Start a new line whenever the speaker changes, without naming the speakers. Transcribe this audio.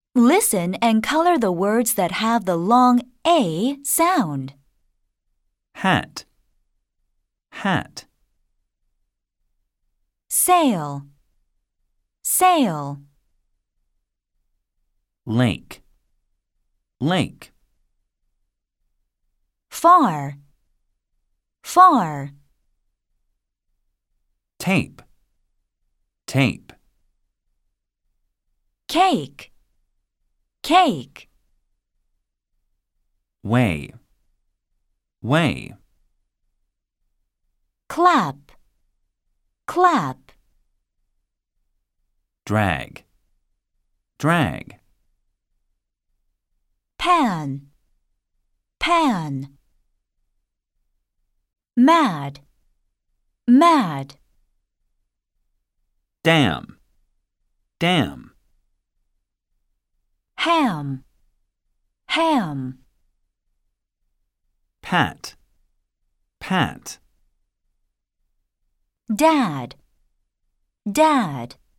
Listen and color the words that have the long A sound.
Hat, hat.
Sail, sail.
Lake, lake.
Far, far.
Tape, tape.
Cake, cake.
Way, way.
Clap, clap.
Drag, drag.
Pan, pan. Mad, mad.
Dam, dam.
Ham, ham.
Pat, pat.
Dad, dad.